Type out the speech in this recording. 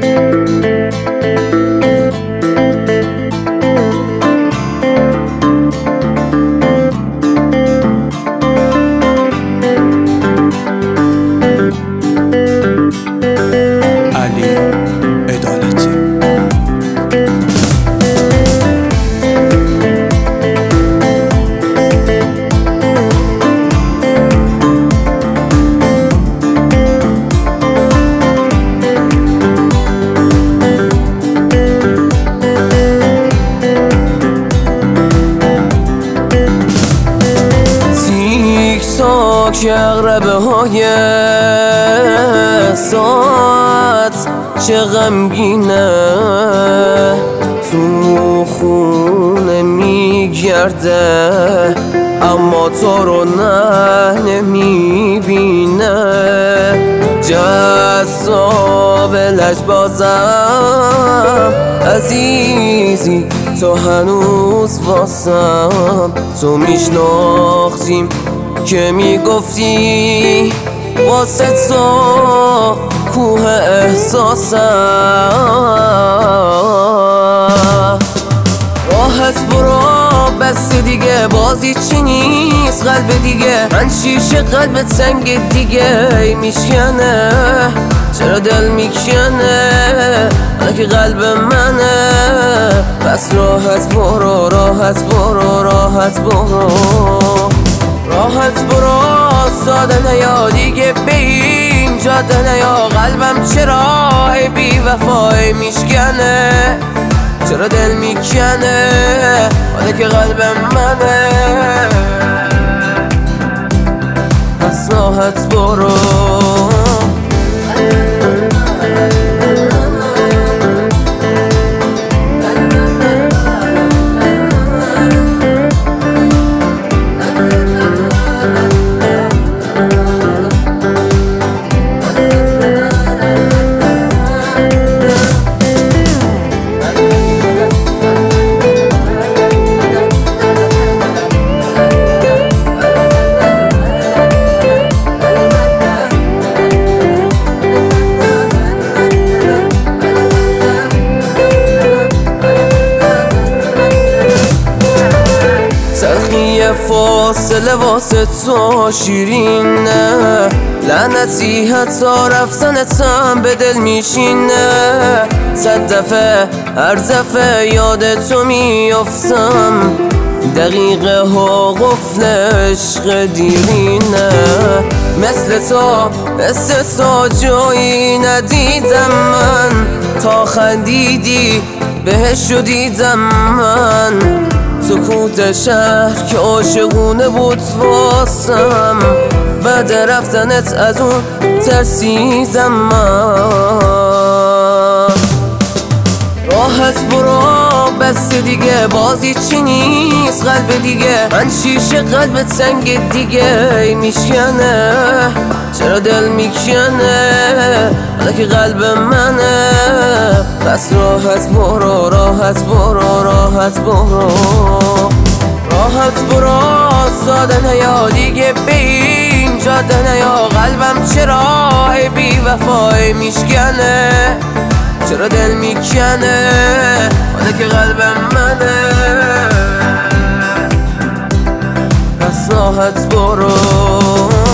که اقربه های ساعت چه غمگینه تو خونه میگرده اما تو رو نه نمیبینه جذاب لجبازم عزیزی تو هنوز واسم تو میشناختیم که میگفتی واسه تو کوه احساسم راحت برو بس دیگه بازی چی نیست قلب دیگه من شیشه قلب تنگ دیگه میشکنه چرا دل میکنه حالا که قلب منه بس راحت برو راحت برو راحت برو راحت برو ساده نیا دیگه به این جاده نیا قلبم چرا بی وفای میشکنه چرا دل میکنه حالا که قلبم منه پس راحت برو فاصله واسه تو شیرینه لعنتی حتی رفتنتم به دل میشینه صد دفعه هر دفعه یاد تو میافتم دقیقه ها قفل عشق دیرینه مثل تو جایی ندیدم من تا خندیدی بهش رو دیدم من سکوت شهر که عاشقونه بود واسم بعد رفتنت از اون ترسیدم من راحت برو بس دیگه بازی چی نیست قلب دیگه من شیشه قلب تنگ دیگه میشکنه چرا دل میکنه حالا که قلب منه بس راحت برو راحت برو راحت برو راحت برو ساده نیا دیگه به این جاده نیا قلبم چرا بی وفای میشکنه چرا دل میکنه حالا که قلبم منه پس راحت برو